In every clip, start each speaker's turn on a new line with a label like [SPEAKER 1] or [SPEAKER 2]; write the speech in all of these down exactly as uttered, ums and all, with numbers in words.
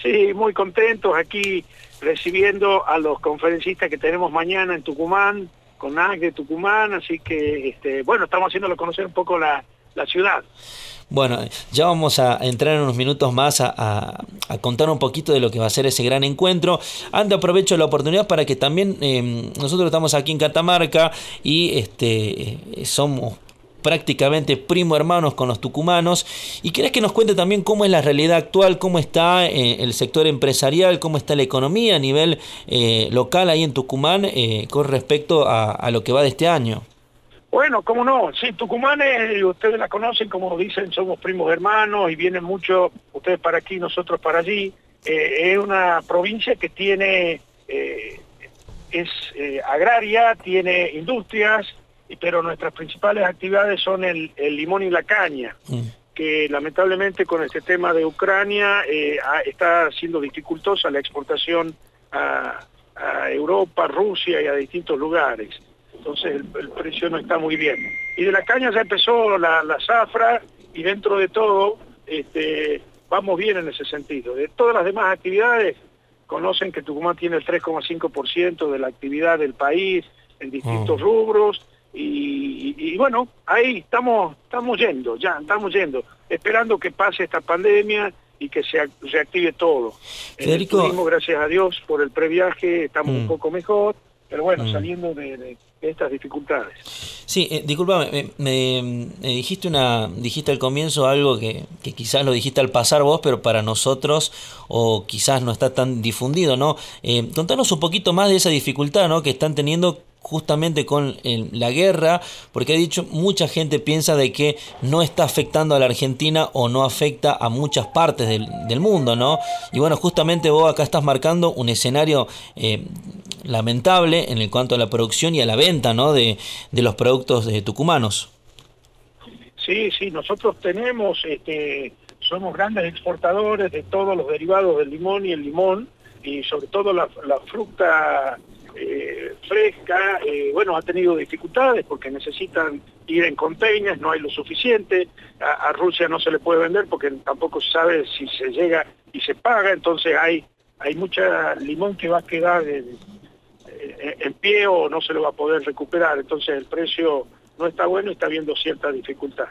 [SPEAKER 1] Sí, muy contentos aquí recibiendo a los conferencistas que tenemos mañana en Tucumán, con A C de Tucumán, así que, este, bueno, estamos haciéndolo conocer un poco la, la ciudad.
[SPEAKER 2] Bueno, ya vamos a entrar en unos minutos más a, a, a contar un poquito de lo que va a ser ese gran encuentro. Antes aprovecho la oportunidad para que también eh, nosotros estamos aquí en Catamarca y este eh, somos prácticamente primo hermanos con los tucumanos, y querés que nos cuente también cómo es la realidad actual, cómo está eh, el sector empresarial, cómo está la economía a nivel eh, local ahí en Tucumán eh, con respecto a, a lo que va de este año.
[SPEAKER 1] Bueno, cómo no, sí, Tucumán, es, ustedes la conocen, como dicen, somos primos hermanos y vienen mucho, ustedes para aquí, nosotros para allí. Eh, es una provincia que tiene, eh, es eh, agraria, tiene industrias, pero nuestras principales actividades son el, el limón y la caña, mm. que lamentablemente con este tema de Ucrania eh, está siendo dificultosa la exportación a, a Europa, Rusia y a distintos lugares. Entonces el, el precio no está muy bien. Y de la caña ya empezó la, la zafra, y dentro de todo este, vamos bien en ese sentido. De todas las demás actividades, conocen que Tucumán tiene el tres coma cinco por ciento de la actividad del país en distintos mm. rubros. Y, y, y bueno, ahí estamos estamos yendo, ya estamos yendo, esperando que pase esta pandemia y que se reactive todo.
[SPEAKER 2] Federico,
[SPEAKER 1] en el turismo, gracias a Dios, por el previaje estamos mm. un poco mejor, pero bueno, mm. saliendo de, de, de estas dificultades.
[SPEAKER 2] Sí, eh, disculpame, me, me, me dijiste una dijiste al comienzo algo que, que quizás lo dijiste al pasar vos, pero para nosotros, o quizás no está tan difundido, ¿no? Eh, contanos un poquito más de esa dificultad, ¿no?, que están teniendo justamente con eh, la guerra, porque ha dicho, mucha gente piensa de que no está afectando a la Argentina o no afecta a muchas partes del, del mundo, ¿no? Y bueno, justamente vos acá estás marcando un escenario eh, lamentable en el cuanto a la producción y a la venta, ¿no?, de, de los productos de tucumanos.
[SPEAKER 1] Sí, sí, nosotros tenemos, este, somos grandes exportadores de todos los derivados del limón y el limón, y sobre todo la, la fruta Eh, fresca, eh, bueno, ha tenido dificultades porque necesitan ir en containers, no hay lo suficiente, a, a Rusia no se le puede vender porque tampoco se sabe si se llega y se paga, entonces hay hay mucha limón que va a quedar en, en, en pie o no se lo va a poder recuperar, entonces el precio no está bueno y está habiendo cierta dificultad.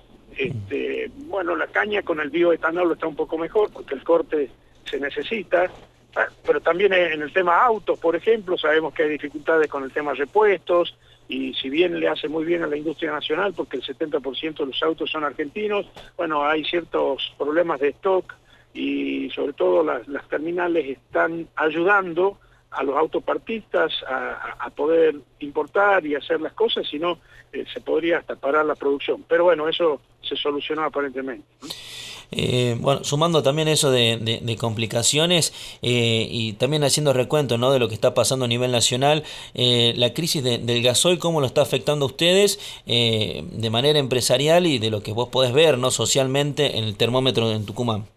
[SPEAKER 1] Este, bueno, la caña con el bioetanol está un poco mejor porque el corte se necesita, pero también en el tema autos, por ejemplo, sabemos que hay dificultades con el tema repuestos, y si bien le hace muy bien a la industria nacional, porque el setenta por ciento de los autos son argentinos, bueno, hay ciertos problemas de stock, y sobre todo las, las terminales están ayudando a los autopartistas a, a poder importar y hacer las cosas, si no, eh, se podría hasta parar la producción. Pero bueno, eso se solucionó aparentemente, ¿no?
[SPEAKER 2] Eh, bueno, sumando también eso de, de, de complicaciones eh, y también haciendo recuento, ¿no?, de lo que está pasando a nivel nacional, eh, la crisis de, del gasoil, cómo lo está afectando a ustedes eh, de manera empresarial y de lo que vos podés ver, ¿no?, socialmente en el termómetro en Tucumán.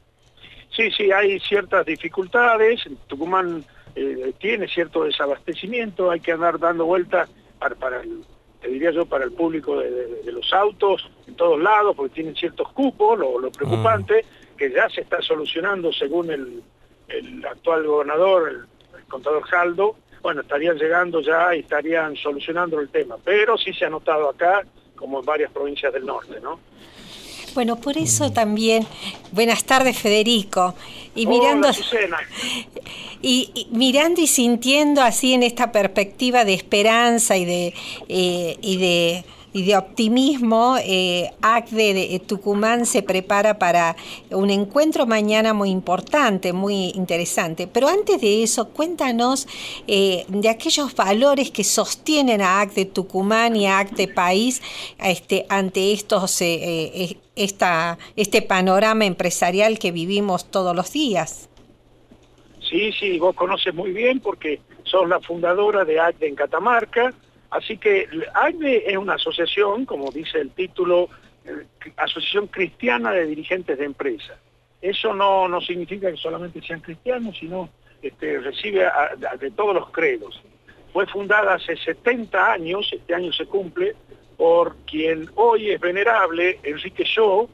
[SPEAKER 1] Sí, sí, hay ciertas dificultades. Tucumán eh, tiene cierto desabastecimiento, hay que andar dando vueltas para, para el, te diría yo, para el público de, de, de los autos en todos lados, porque tienen ciertos cupos, lo, lo preocupante, mm. que ya se está solucionando según el, el actual gobernador, el, el contador Jaldo. Bueno, estarían llegando ya y estarían solucionando el tema, pero sí se ha notado acá, como en varias provincias del norte, ¿no?
[SPEAKER 3] Bueno, por eso también, buenas tardes, Federico, y mirando,
[SPEAKER 1] Hola,
[SPEAKER 3] y, y mirando y sintiendo así en esta perspectiva de esperanza y de eh, y de y de optimismo, eh, A C D de Tucumán se prepara para un encuentro mañana muy importante, muy interesante. Pero antes de eso, cuéntanos eh, de aquellos valores que sostienen a A C D Tucumán y a A C D País este, ante estos eh, eh, esta, este panorama empresarial que vivimos todos los días.
[SPEAKER 1] Sí, sí, vos conoces muy bien porque sos la fundadora de A C D en Catamarca. Así que A C D es una asociación, como dice el título, eh, Asociación Cristiana de Dirigentes de Empresas. Eso no, no significa que solamente sean cristianos, sino este, recibe a, a, de todos los credos. Fue fundada hace setenta años, este año se cumple, por quien hoy es venerable, Enrique Shaw,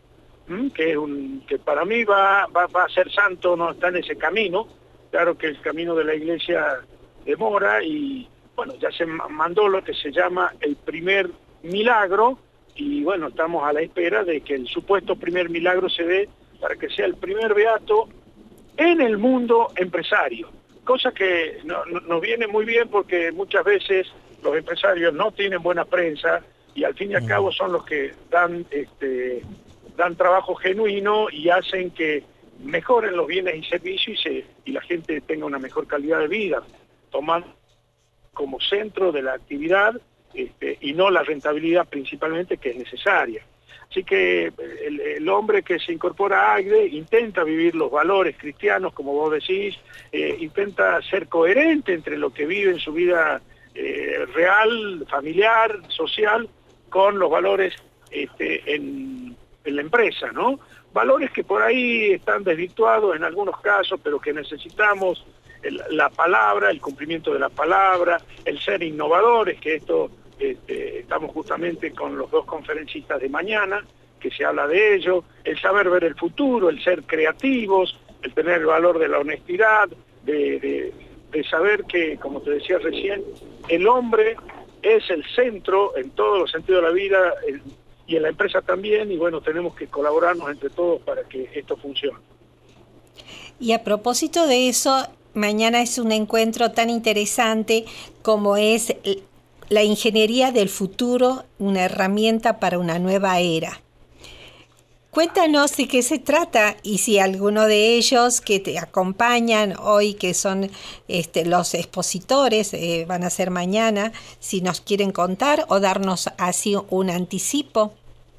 [SPEAKER 1] que, es un, que para mí va, va, va a ser santo, no está en ese camino. Claro que el camino de la iglesia demora y bueno, ya se mandó lo que se llama el primer milagro y bueno, estamos a la espera de que el supuesto primer milagro se dé para que sea el primer beato en el mundo empresario, cosa que no, no, nos viene muy bien porque muchas veces los empresarios no tienen buena prensa y al fin y al cabo son los que dan, este, dan trabajo genuino y hacen que mejoren los bienes y servicios y, se, y la gente tenga una mejor calidad de vida, tomando como centro de la actividad este, y no la rentabilidad principalmente que es necesaria. Así que el, el hombre que se incorpora a AGDE intenta vivir los valores cristianos, como vos decís, eh, intenta ser coherente entre lo que vive en su vida eh, real, familiar, social, con los valores este, en, en la empresa, ¿no? Valores que por ahí están desvirtuados en algunos casos, pero que necesitamos el, la palabra, el cumplimiento de la palabra, el ser innovadores, que esto... Este, estamos justamente con los dos conferencistas de mañana, que se habla de ello, el saber ver el futuro, el ser creativos, el tener el valor de la honestidad, de, de, de saber que, como te decía recién, el hombre es el centro en todos los sentidos de la vida el, y en la empresa también, y bueno, tenemos que colaborarnos entre todos para que esto funcione.
[SPEAKER 3] Y a propósito de eso, mañana es un encuentro tan interesante como es la ingeniería del futuro, una herramienta para una nueva era. Cuéntanos de qué se trata y si alguno de ellos que te acompañan hoy, que son este, los expositores, eh, van a ser mañana, si nos quieren contar o darnos así un anticipo.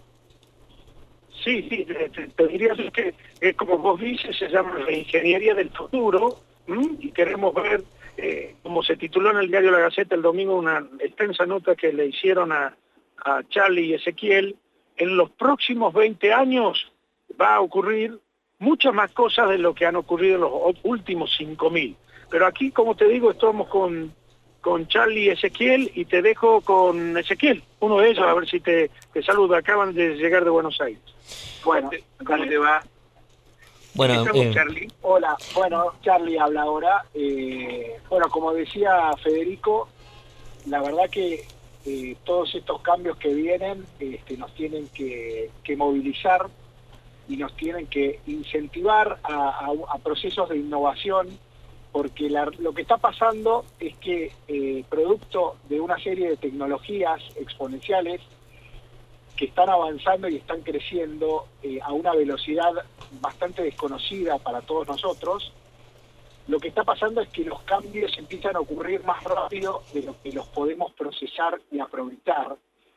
[SPEAKER 1] Sí, sí, te, te diría que, eh, como vos dices, se llama la ingeniería del futuro, ¿m? Y queremos ver, eh, como se tituló en el diario La Gaceta el domingo, una extensa nota que le hicieron a, a Charlie y Ezequiel. En los próximos veinte años va a ocurrir muchas más cosas de lo que han ocurrido en los últimos cinco mil. Pero aquí, como te digo, estamos con, con Charlie y Ezequiel y te dejo con Ezequiel, uno de ellos, a ver si te, te saluda. Acaban de llegar de Buenos Aires.
[SPEAKER 4] Bueno, ¿cómo te va?
[SPEAKER 2] Bueno, eh...
[SPEAKER 4] Charlie. Hola, bueno, Charlie habla ahora. Eh, bueno, como decía Federico, la verdad que eh, todos estos cambios que vienen este, nos tienen que, que movilizar y nos tienen que incentivar a, a, a procesos de innovación, porque la, lo que está pasando es que eh, producto de una serie de tecnologías exponenciales que están avanzando y están creciendo eh, a una velocidad bastante desconocida para todos nosotros, lo que está pasando es que los cambios empiezan a ocurrir más rápido de lo que los podemos procesar y aprovechar.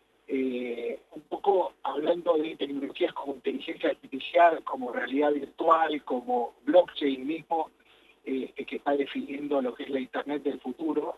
[SPEAKER 4] Eh, un poco hablando de tecnologías como inteligencia artificial, como realidad virtual, como blockchain mismo, eh, que está definiendo lo que es la Internet del futuro.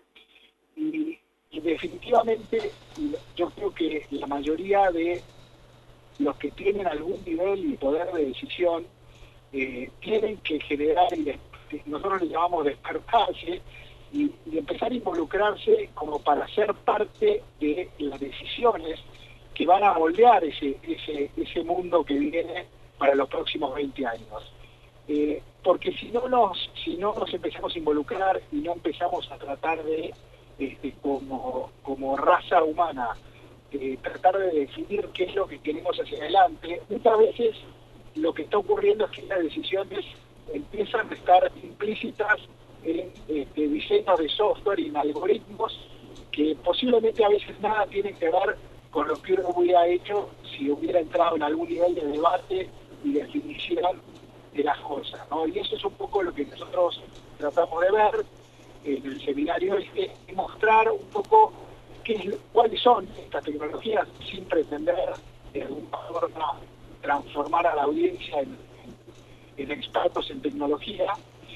[SPEAKER 4] Y, y definitivamente yo creo que la mayoría de los que tienen algún nivel y poder de decisión eh, tienen que generar, y nosotros le llamamos despertarse, y, y empezar a involucrarse como para ser parte de las decisiones que van a moldear ese, ese, ese mundo que viene para los próximos veinte años. Eh, porque si no, nos, si no nos empezamos a involucrar y no empezamos a tratar de, este, como, como raza humana, eh, tratar de definir qué es lo que queremos hacia adelante, muchas veces lo que está ocurriendo es que las decisiones empiezan a estar implícitas en este, diseños de software y en algoritmos que posiblemente a veces nada tienen que ver con lo que uno hubiera hecho si hubiera entrado en algún nivel de debate y definición de las cosas, ¿no? Y eso es un poco lo que nosotros tratamos de ver en el seminario, es que mostrar un poco qué es, cuáles son estas tecnologías sin pretender de alguna forma transformar a la audiencia en, en expertos en tecnología,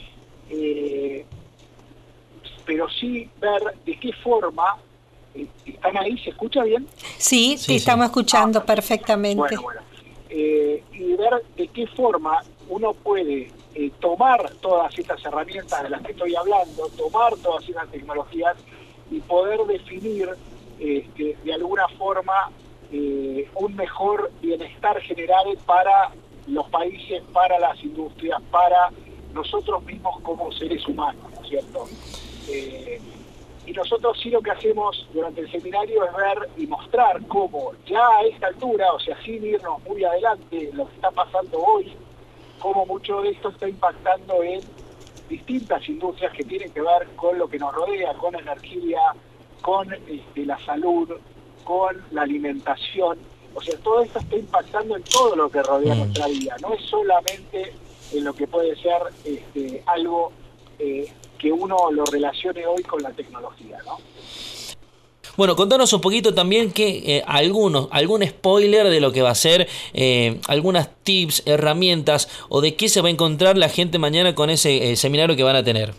[SPEAKER 4] eh, pero sí ver de qué forma. ¿Están ahí? ¿Se escucha bien?
[SPEAKER 3] Sí,
[SPEAKER 2] sí
[SPEAKER 3] te sí. estamos escuchando
[SPEAKER 4] ah,
[SPEAKER 3] perfectamente.
[SPEAKER 4] Bueno, bueno. Eh, y ver de qué forma uno puede eh, tomar todas estas herramientas de las que estoy hablando, tomar todas estas tecnologías y poder definir este, de alguna forma eh, un mejor bienestar general para los países, para las industrias, para nosotros mismos como seres humanos, ¿no es cierto? Eh, y nosotros sí lo que hacemos durante el seminario es ver y mostrar cómo ya a esta altura, o sea, sin irnos muy adelante, lo que está pasando hoy, cómo mucho de esto está impactando en distintas industrias que tienen que ver con lo que nos rodea, con energía, con este, la salud, con la alimentación. O sea, todo esto está impactando en todo lo que rodea mm. nuestra vida. No es solamente en lo que puede ser este, algo eh, que uno lo relacione hoy con la tecnología, ¿no?
[SPEAKER 2] Bueno, contanos un poquito también que eh, algunos, algún spoiler de lo que va a ser, eh, algunas tips, herramientas o de qué se va a encontrar la gente mañana con ese eh, seminario que van a tener.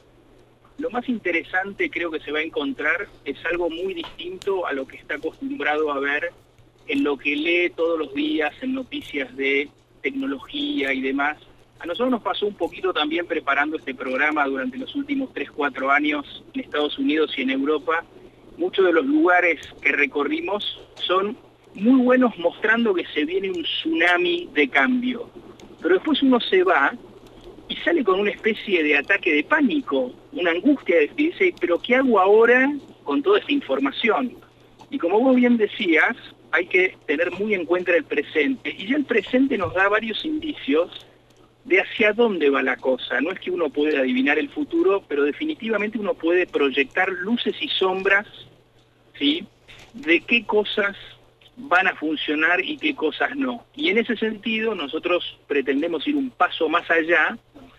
[SPEAKER 5] Lo más interesante creo que se va a encontrar es algo muy distinto a lo que está acostumbrado a ver en lo que lee todos los días en noticias de tecnología y demás. A nosotros nos pasó un poquito también preparando este programa durante los últimos tres, cuatro años en Estados Unidos y en Europa. Muchos de los lugares que recorrimos son muy buenos mostrando que se viene un tsunami de cambio. Pero después uno se va y sale con una especie de ataque de pánico, una angustia de que dice, pero ¿qué hago ahora con toda esta información? Y como vos bien decías, hay que tener muy en cuenta el presente. Y ya el presente nos da varios indicios de hacia dónde va la cosa. No es que uno pueda adivinar el futuro, pero definitivamente uno puede proyectar luces y sombras, ¿sí?, de qué cosas van a funcionar y qué cosas no. Y en ese sentido nosotros pretendemos ir un paso más allá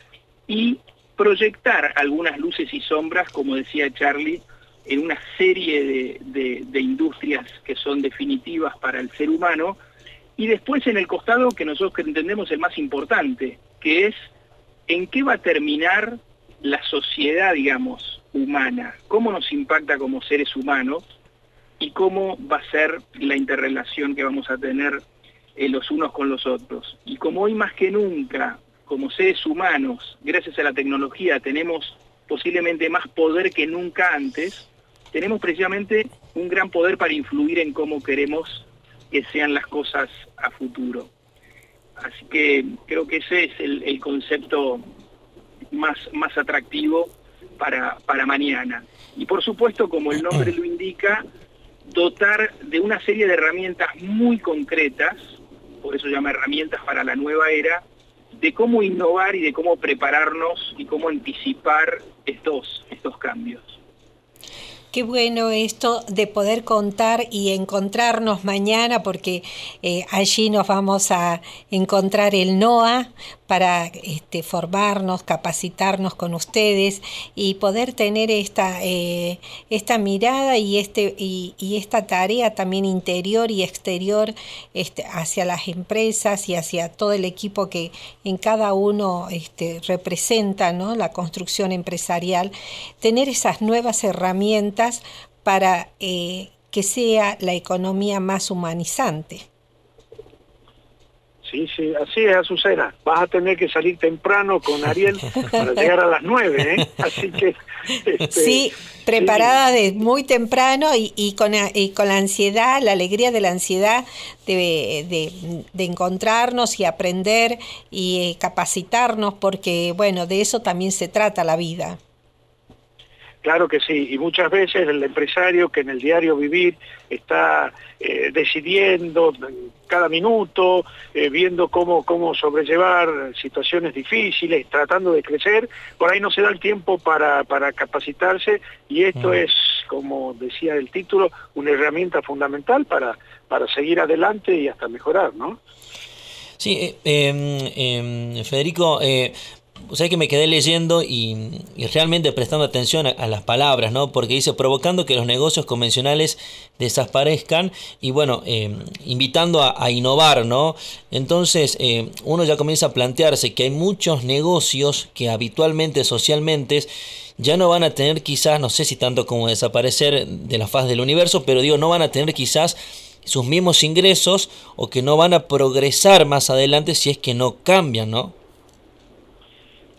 [SPEAKER 5] y proyectar algunas luces y sombras, como decía Charlie, en una serie de, de, de industrias que son definitivas para el ser humano, y después en el costado que nosotros entendemos el más importante, que es en qué va a terminar la sociedad, digamos, humana, cómo nos impacta como seres humanos y cómo va a ser la interrelación que vamos a tener eh, los unos con los otros. Y como hoy más que nunca, como seres humanos, gracias a la tecnología, tenemos posiblemente más poder que nunca antes, tenemos precisamente un gran poder para influir en cómo queremos que sean las cosas a futuro. Así que creo que ese es el, el concepto más, más atractivo para, para mañana. Y por supuesto, como el nombre lo indica, dotar de una serie de herramientas muy concretas, por eso se llama herramientas para la nueva era, de cómo innovar y de cómo prepararnos y cómo anticipar estos, estos cambios.
[SPEAKER 3] Qué bueno esto de poder contar y encontrarnos mañana, porque eh, allí nos vamos a encontrar el NOA para este, formarnos, capacitarnos con ustedes y poder tener esta, eh, esta mirada y, este, y, y esta tarea también interior y exterior este, hacia las empresas y hacia todo el equipo que en cada uno este, representa, ¿no?, la construcción empresarial, tener esas nuevas herramientas para eh, que sea la economía más humanizante.
[SPEAKER 1] Sí, sí, así es, Azucena. Vas a tener que salir temprano con Ariel para llegar a las nueve, ¿eh? Así que... Este,
[SPEAKER 3] sí, preparada
[SPEAKER 1] sí.
[SPEAKER 3] de muy temprano y, y, con, y con la ansiedad, la alegría de la ansiedad de, de, de encontrarnos y aprender y eh, capacitarnos, porque, bueno, de eso también se trata la vida.
[SPEAKER 1] Claro que sí, y muchas veces el empresario que en el diario vivir está eh, decidiendo cada minuto, eh, viendo cómo, cómo sobrellevar situaciones difíciles, tratando de crecer, por ahí no se da el tiempo para, para capacitarse, y esto mm. es, como decía el título, una herramienta fundamental para, para seguir adelante y hasta mejorar, ¿no?
[SPEAKER 2] Sí, eh, eh, eh, Federico... Eh... O sea que me quedé leyendo y, y realmente prestando atención a, a las palabras, ¿no? Porque dice, provocando que los negocios convencionales desaparezcan y, bueno, eh, invitando a, a innovar, ¿no? Entonces, eh, uno ya comienza a plantearse que hay muchos negocios que habitualmente, socialmente, ya no van a tener quizás, no sé si tanto como desaparecer de la faz del universo, pero digo, no van a tener quizás sus mismos ingresos o que no van a progresar más adelante si es que no cambian, ¿no?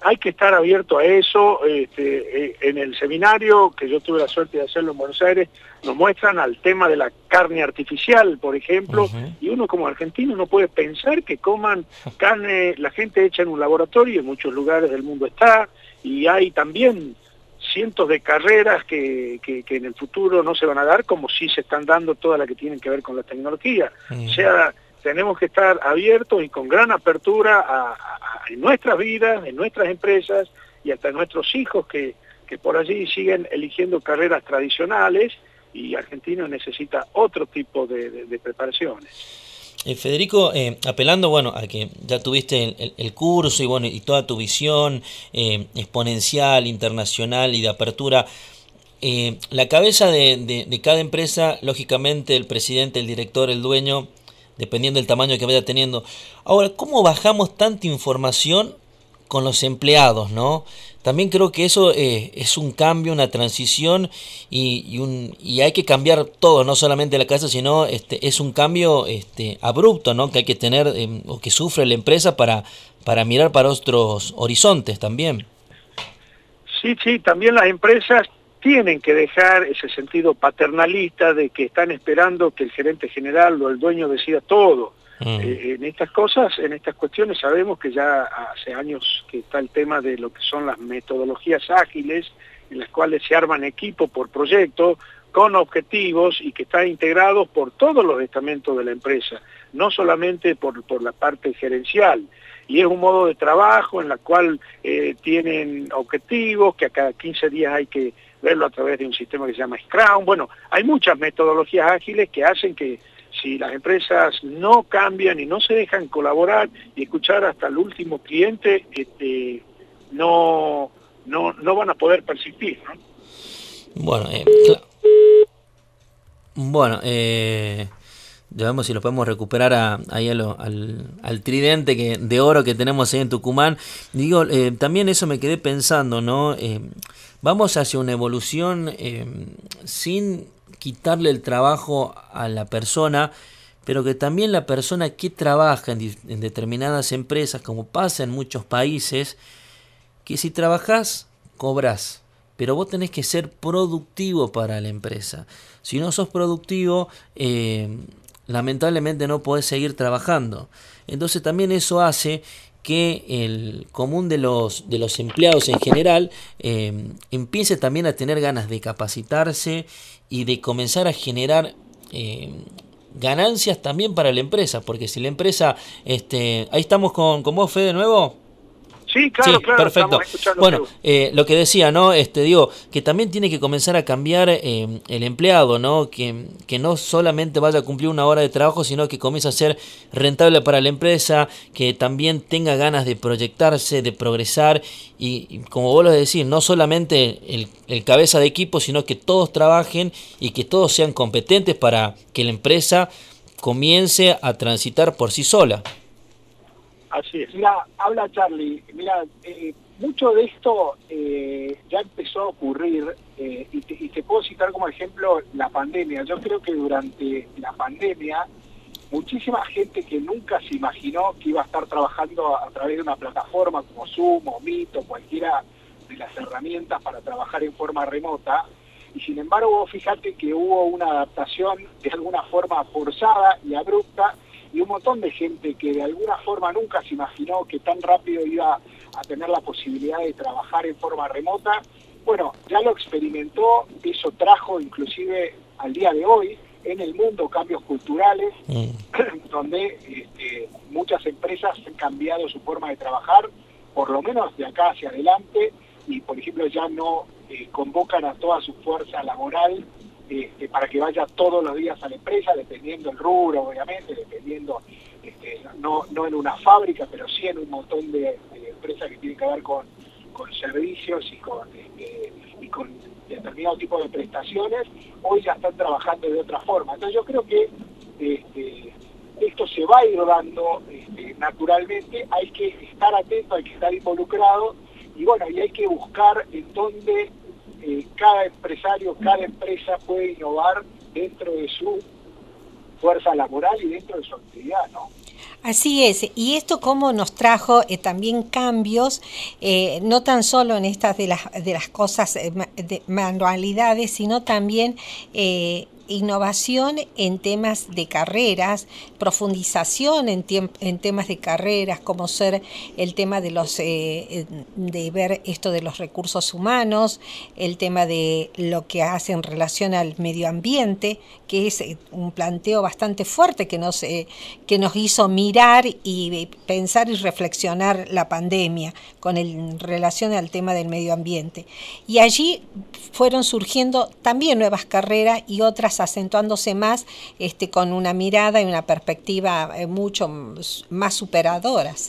[SPEAKER 1] hay que estar abierto a eso. Este, eh, en el seminario, que yo tuve la suerte de hacerlo en Buenos Aires, nos muestran al tema de la carne artificial, por ejemplo, uh-huh. y uno como argentino no puede pensar que coman carne, la gente hecha en un laboratorio, en muchos lugares del mundo está, y hay también cientos de carreras que, que, que en el futuro no se van a dar, como sí se están dando todas las que tienen que ver con la tecnología. Uh-huh. O sea, tenemos que estar abiertos y con gran apertura a, a, a, en nuestras vidas, en nuestras empresas y hasta en nuestros hijos que, que por allí siguen eligiendo carreras tradicionales, y Argentina necesita otro tipo de, de, de preparaciones.
[SPEAKER 2] Eh, Federico, eh, apelando bueno a que ya tuviste el, el, el curso y bueno y toda tu visión eh, exponencial, internacional y de apertura, eh, la cabeza de, de, de cada empresa, lógicamente el presidente, el director, el dueño, dependiendo del tamaño que vaya teniendo. Ahora, ¿cómo bajamos tanta información con los empleados, no? También creo que eso eh, es un cambio, una transición y, y, un, y hay que cambiar todo, no solamente la casa, sino este, es un cambio este, abrupto, ¿no? Que hay que tener eh, o que sufre la empresa para, para mirar para otros horizontes también.
[SPEAKER 1] Sí, sí, también las empresas tienen que dejar ese sentido paternalista de que están esperando que el gerente general o el dueño decida todo. Mm. Eh, en estas cosas, en estas cuestiones sabemos que ya hace años que está el tema de lo que son las metodologías ágiles, en las cuales se arman equipos por proyecto, con objetivos y que están integrados por todos los estamentos de la empresa, no solamente por, por la parte gerencial. Y es un modo de trabajo en la cual eh, tienen objetivos, que a cada quince días hay que verlo a través de un sistema que se llama Scrum. Bueno, hay muchas metodologías ágiles que hacen que si las empresas no cambian y no se dejan colaborar y escuchar hasta el último cliente, este, no, no, no van a poder persistir, ¿no?
[SPEAKER 2] Bueno, eh, bueno, eh, ya vemos si lo podemos recuperar a, ahí a lo, al, al tridente que, de oro que tenemos ahí en Tucumán. Digo, eh, también eso me quedé pensando, ¿no? Eh, vamos hacia una evolución eh, sin quitarle el trabajo a la persona, pero que también la persona que trabaja en, en determinadas empresas, como pasa en muchos países, que si trabajás, cobrás, pero vos tenés que ser productivo para la empresa. Si no sos productivo, eh, lamentablemente no podés seguir trabajando. Entonces también eso hace que el común de los, de los empleados en general eh, empiece también a tener ganas de capacitarse y de comenzar a generar eh, ganancias también para la empresa, porque si la empresa, este, ahí estamos con, con vos, Fede, de nuevo.
[SPEAKER 1] Sí, claro,
[SPEAKER 2] sí,
[SPEAKER 1] claro.
[SPEAKER 2] Perfecto. Bueno, eh, lo que decía, ¿no? Este, digo, que también tiene que comenzar a cambiar eh, el empleado, ¿no? Que, que no solamente vaya a cumplir una hora de trabajo, sino que comience a ser rentable para la empresa, que también tenga ganas de proyectarse, de progresar y, y como vos lo decís, no solamente el, el cabeza de equipo, sino que todos trabajen y que todos sean competentes para que la empresa comience a transitar por sí sola.
[SPEAKER 4] Así es. Mira, habla Charlie, mira, eh, mucho de esto eh, ya empezó a ocurrir eh, y, te, y te puedo citar como ejemplo la pandemia. Yo creo que durante la pandemia muchísima gente que nunca se imaginó que iba a estar trabajando a, a través de una plataforma como Zoom o Meet o cualquiera de las herramientas para trabajar en forma remota, y sin embargo fíjate que hubo una adaptación de alguna forma forzada y abrupta, y un montón de gente que de alguna forma nunca se imaginó que tan rápido iba a tener la posibilidad de trabajar en forma remota, bueno, ya lo experimentó. Eso trajo inclusive al día de hoy en el mundo cambios culturales, mm. donde este, muchas empresas han cambiado su forma de trabajar, por lo menos de acá hacia adelante, y por ejemplo ya no eh, convocan a toda su fuerza laboral Este, para que vaya todos los días a la empresa, dependiendo el rubro, obviamente, dependiendo, este, no, no en una fábrica, pero sí en un montón de, de empresas que tienen que ver con, con servicios y con, este, y con determinado tipo de prestaciones. Hoy ya están trabajando de otra forma. Entonces yo creo que este, esto se va a ir dando este, naturalmente. Hay que estar atento, hay que estar involucrado, y bueno, y hay que buscar en dónde Eh, cada empresario, cada empresa puede innovar dentro de su fuerza laboral y dentro de su actividad, ¿no?
[SPEAKER 3] Así es, y esto cómo nos trajo eh, también cambios, eh, no tan solo en estas de las, de las cosas, eh, de manualidades, sino también eh, innovación en temas de carreras, profundización en, en temas de carreras, como ser el tema de los eh, de ver esto de los recursos humanos, el tema de lo que hace en relación al medio ambiente, que es un planteo bastante fuerte que nos, eh, que nos hizo mirar y pensar y reflexionar la pandemia con el, en relación al tema del medio ambiente. Y allí fueron surgiendo también nuevas carreras y otras acentuándose más este, con una mirada y una perspectiva eh, mucho más superadoras.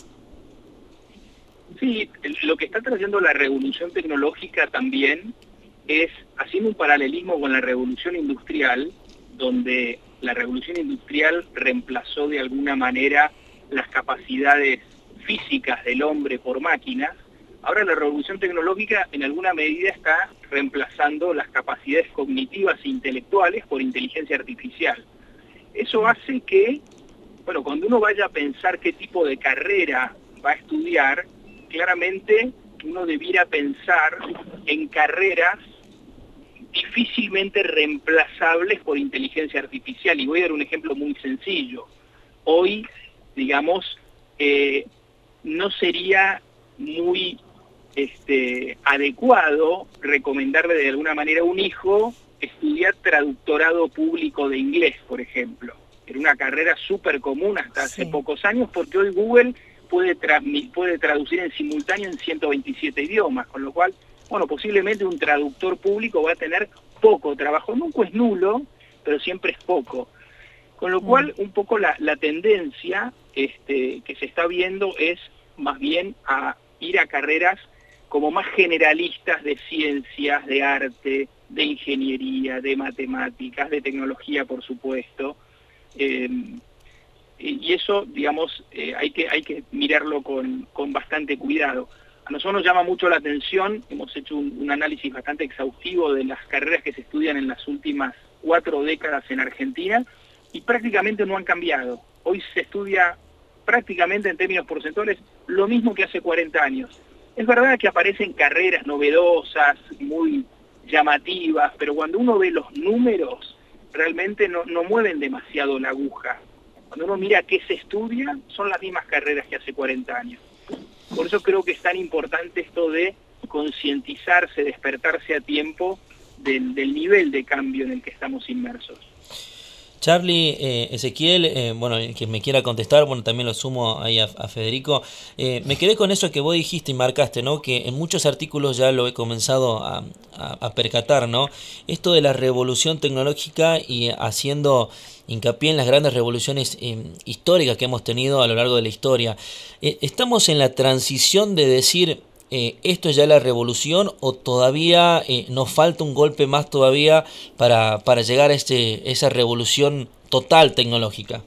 [SPEAKER 5] Sí, lo que está trayendo la revolución tecnológica también es, haciendo un paralelismo con la revolución industrial, donde la revolución industrial reemplazó de alguna manera las capacidades físicas del hombre por máquinas. Ahora la revolución tecnológica en alguna medida está reemplazando las capacidades cognitivas e intelectuales por inteligencia artificial. Eso hace que, bueno, cuando uno vaya a pensar qué tipo de carrera va a estudiar, claramente uno debiera pensar en carreras difícilmente reemplazables por inteligencia artificial. Y voy a dar un ejemplo muy sencillo. Hoy, digamos, eh, no sería muy este, adecuado recomendarle de alguna manera a un hijo estudiar traductorado público de inglés, por ejemplo. Era una carrera súper común hasta hace sí. pocos años, porque hoy Google puede, tra puede traducir en simultáneo en ciento veintisiete idiomas, con lo cual, bueno, posiblemente un traductor público va a tener poco trabajo. Nunca es nulo, pero siempre es poco. Con lo cual, un poco la, la tendencia este, que se está viendo es más bien a ir a carreras como más generalistas de ciencias, de arte, de ingeniería, de matemáticas, de tecnología, por supuesto. Eh, y eso, digamos, eh, hay que hay que mirarlo con, con bastante cuidado. A nosotros nos llama mucho la atención, hemos hecho un, un análisis bastante exhaustivo de las carreras que se estudian en las últimas cuatro décadas en Argentina, y prácticamente no han cambiado. Hoy se estudia prácticamente en términos porcentuales lo mismo que hace cuarenta años. Es verdad que aparecen carreras novedosas, muy llamativas, pero cuando uno ve los números, realmente no, no mueven demasiado la aguja. Cuando uno mira qué se estudia, son las mismas carreras que hace cuarenta años. Por eso creo que es tan importante esto de concientizarse, despertarse a tiempo del, del nivel de cambio en el que estamos inmersos.
[SPEAKER 2] Charlie, eh, Ezequiel, eh, bueno, el que me quiera contestar, bueno, también lo sumo ahí a, a Federico. Eh, me quedé con eso que vos dijiste y marcaste, ¿no? Que en muchos artículos ya lo he comenzado a, a, a percatar, ¿no? Esto de la revolución tecnológica y haciendo hincapié en las grandes revoluciones eh, históricas que hemos tenido a lo largo de la historia. Eh, ¿Estamos en la transición de decir eh, esto es ya la revolución o todavía eh, nos falta un golpe más todavía para, para llegar a este, esa revolución total tecnológica?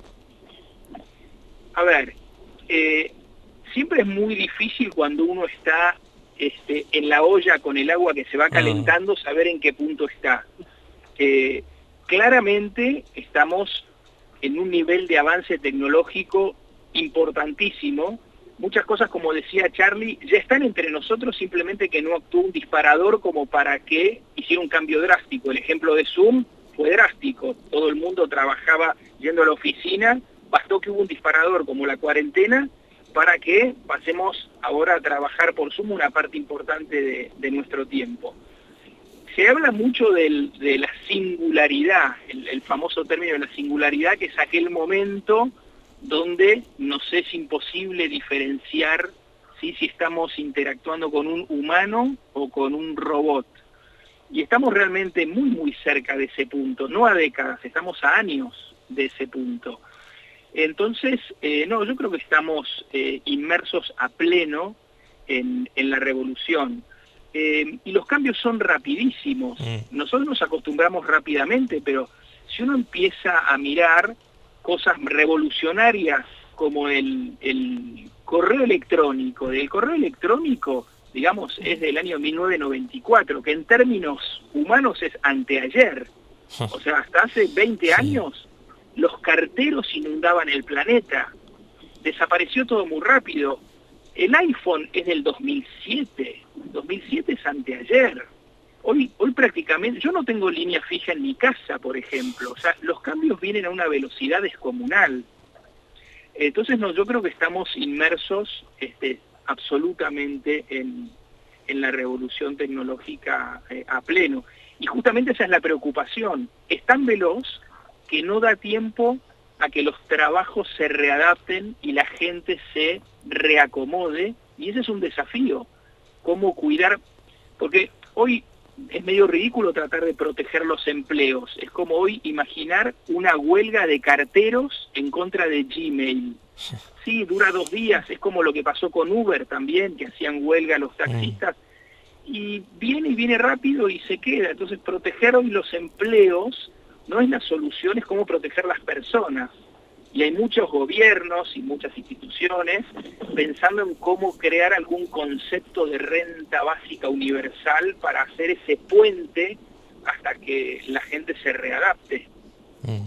[SPEAKER 5] A ver, eh, siempre es muy difícil cuando uno está este, en la olla con el agua que se va calentando, ah. saber en qué punto está. Eh, claramente estamos en un nivel de avance tecnológico importantísimo. Muchas cosas, como decía Charlie, ya están entre nosotros, simplemente que no actuó un disparador como para que hiciera un cambio drástico. El ejemplo de Zoom fue drástico. Todo el mundo trabajaba yendo a la oficina, bastó que hubo un disparador como la cuarentena para que pasemos ahora a trabajar por Zoom una parte importante de, de nuestro tiempo. Se habla mucho del, de la singularidad, el, el famoso término de la singularidad, que es aquel momento donde nos es imposible diferenciar ¿sí? si estamos interactuando con un humano o con un robot. Y estamos realmente muy, muy cerca de ese punto, no a décadas, estamos a años de ese punto. Entonces, eh, no, yo creo que estamos eh, inmersos a pleno en, en la revolución. Eh, y los cambios son rapidísimos. Mm. Nosotros nos acostumbramos rápidamente, pero si uno empieza a mirar cosas revolucionarias como el, el correo electrónico, el correo electrónico, digamos, es del año mil novecientos noventa y cuatro, que en términos humanos es anteayer. O sea, hasta hace veinte sí. años los carteros inundaban el planeta. desapareció todo muy rápido. El iPhone es del dos mil siete, dos mil siete es anteayer. Hoy, hoy prácticamente, yo no tengo línea fija en mi casa, por ejemplo, o sea, los cambios vienen a una velocidad descomunal. Entonces, no, yo creo que estamos inmersos este, absolutamente en, en la revolución tecnológica eh, a pleno. Y justamente esa es la preocupación. Es tan veloz que no da tiempo a que los trabajos se readapten y la gente se reacomode, y ese es un desafío. Cómo cuidar, porque hoy es medio ridículo tratar de proteger los empleos. Es como hoy imaginar una huelga de carteros en contra de Gmail. Sí, dura dos días, es como lo que pasó con Uber también, que hacían huelga los taxistas, y viene y viene rápido y se queda. Entonces proteger hoy los empleos no es la solución, es cómo proteger las personas. Y hay muchos gobiernos y muchas instituciones pensando en cómo crear algún concepto de renta básica universal para hacer ese puente hasta que la gente se readapte.
[SPEAKER 2] Mm.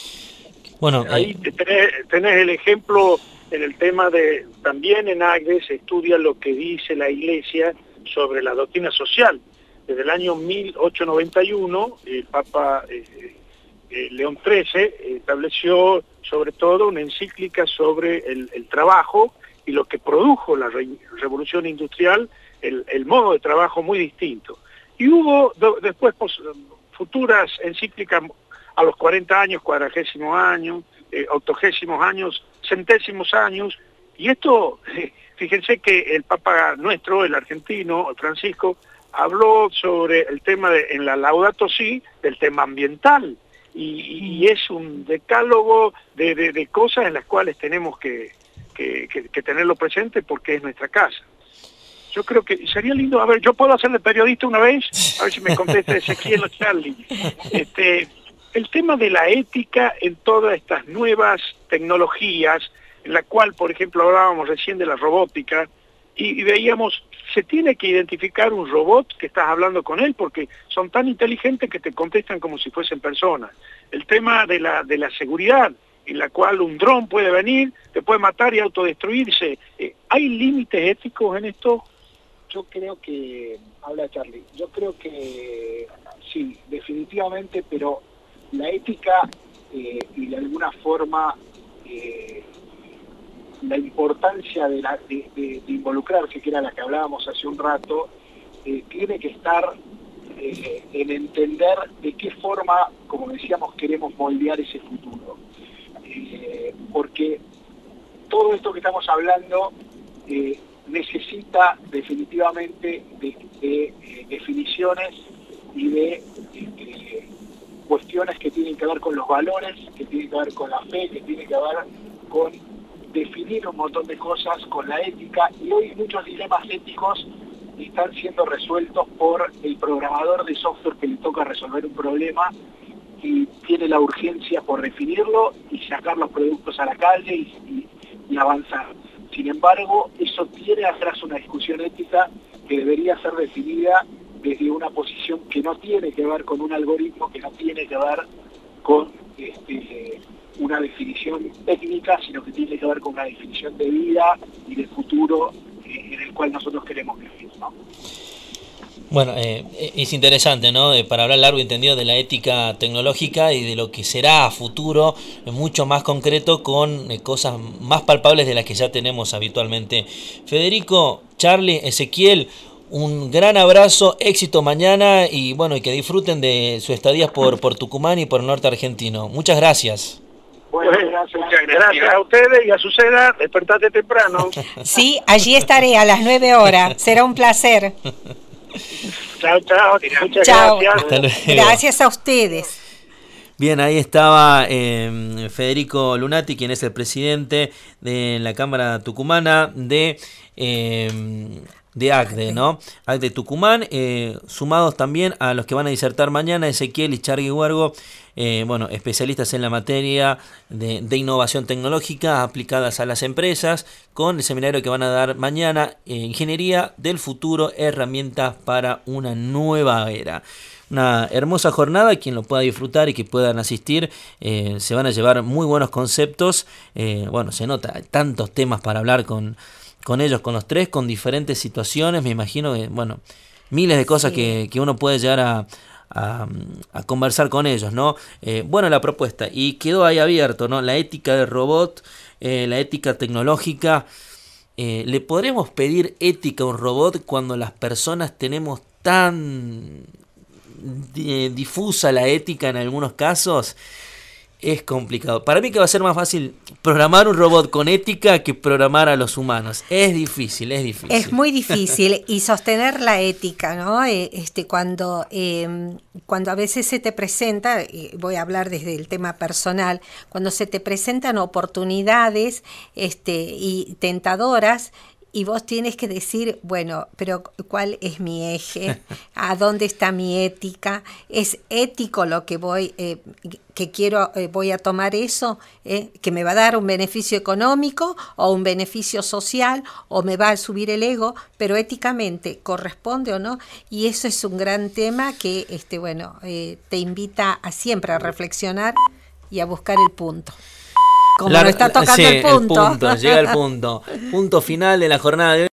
[SPEAKER 2] Bueno,
[SPEAKER 1] ahí
[SPEAKER 2] eh...
[SPEAKER 1] tenés, tenés el ejemplo en el tema de, también en ACDE se estudia lo que dice la Iglesia sobre la doctrina social. Desde el año mil ochocientos noventa y uno, el Papa eh, eh, León trece estableció sobre todo una encíclica sobre el, el trabajo y lo que produjo la re, revolución industrial, el, el modo de trabajo muy distinto. Y hubo do, después pos, futuras encíclicas a los cuarenta años, cuadragésimos años, eh, octogésimos años, centésimos años, y esto, eh, fíjense que el Papa nuestro, el argentino, Francisco, habló sobre el tema de, en la Laudato Si, del tema ambiental, y, y es un decálogo de, de, de cosas en las cuales tenemos que, que, que, que tenerlo presente porque es nuestra casa. Yo creo que sería lindo, a ver, yo puedo hacerle periodista una vez, a ver si me contesta Ezequiel o Charlie. Este, el tema de la ética en todas estas nuevas tecnologías, en la cual, por ejemplo, hablábamos recién de la robótica, y, y veíamos, se tiene que identificar un robot que estás hablando con él, porque son tan inteligentes que te contestan como si fuesen personas. El tema de la, de la seguridad, en la cual un dron puede venir, te puede matar y autodestruirse. Eh, ¿Hay límites éticos en esto?
[SPEAKER 4] Yo creo que, habla Charlie, yo creo que sí, definitivamente, pero la ética eh, y de alguna forma eh, la importancia de, la, de, de, de involucrarse, que era la que hablábamos hace un rato, eh, tiene que estar eh, en entender de qué forma, como decíamos, queremos moldear ese futuro. Eh, porque todo esto que estamos hablando eh, necesita definitivamente de, de eh, definiciones y de eh, cuestiones que tienen que ver con los valores, que tienen que ver con la fe, que tienen que ver con definir un montón de cosas, con la ética, y hoy muchos dilemas éticos están siendo resueltos por el programador de software que le toca resolver un problema y tiene la urgencia por definirlo y sacar los productos a la calle y, y, y avanzar. Sin embargo, eso tiene atrás una discusión ética que debería ser definida desde una posición que no tiene que ver con un algoritmo, que no tiene que ver con este, una definición técnica, sino que tiene que ver con una definición de vida y de futuro eh, en el cual nosotros queremos vivir, ¿no?
[SPEAKER 2] Bueno, eh, es interesante, ¿no? Eh, para hablar largo y entendido de la ética tecnológica y de lo que será a futuro, eh, mucho más concreto, con eh, cosas más palpables de las que ya tenemos habitualmente. Federico, Charlie, Ezequiel, un gran abrazo, éxito mañana y bueno, y que disfruten de su estadía por, por Tucumán y por el norte argentino. Muchas gracias.
[SPEAKER 1] Bueno, gracias. Muchas gracias. Gracias a ustedes y a Susana, despertate temprano.
[SPEAKER 3] Sí, allí estaré a las nueve horas, será un placer.
[SPEAKER 1] Chao, chao. Muchas
[SPEAKER 3] chao.
[SPEAKER 1] gracias.
[SPEAKER 3] Gracias a ustedes.
[SPEAKER 2] Bien, ahí estaba eh, Federico Lunati, quien es el presidente de la Cámara Tucumana de eh, de A C D E, ¿no? A C D E Tucumán, eh, sumados también a los que van a disertar mañana, Ezequiel y Chargui Huergo, eh, bueno, especialistas en la materia de, de innovación tecnológica aplicadas a las empresas, con el seminario que van a dar mañana, eh, Ingeniería del Futuro, herramientas para una nueva era. Una hermosa jornada, quien lo pueda disfrutar y que puedan asistir, eh, se van a llevar muy buenos conceptos, eh, bueno, se nota, hay tantos temas para hablar con, con ellos, con los tres, con diferentes situaciones, me imagino que, bueno, miles de cosas sí. que, que uno puede llegar a, a, a conversar con ellos, ¿no? Eh, bueno, la propuesta, y quedó ahí abierto, ¿no? La ética del robot, eh, la ética tecnológica. Eh, ¿Le podremos pedir ética a un robot cuando las personas tenemos tan difusa la ética en algunos casos? Es complicado. Para mí que va a ser más fácil programar un robot con ética que programar a los humanos. Es difícil, es difícil.
[SPEAKER 3] Es muy difícil y sostener la ética, ¿no? Este, cuando, eh, cuando a veces se te presenta, y voy a hablar desde el tema personal, cuando se te presentan oportunidades este, y tentadoras, y vos tienes que decir, bueno, pero ¿cuál es mi eje? ¿A dónde está mi ética? ¿Es ético lo que voy, eh, que quiero, eh, voy a tomar eso? Eh, ¿Que me va a dar un beneficio económico o un beneficio social o me va a subir el ego? Pero éticamente, ¿corresponde o no? Y eso es un gran tema que, este, bueno, eh, te invita a siempre a reflexionar y a buscar el punto. Como
[SPEAKER 2] La,
[SPEAKER 3] lo está tocando
[SPEAKER 2] sí,
[SPEAKER 3] el punto.
[SPEAKER 2] el punto, llega el punto. Punto final de la jornada de hoy.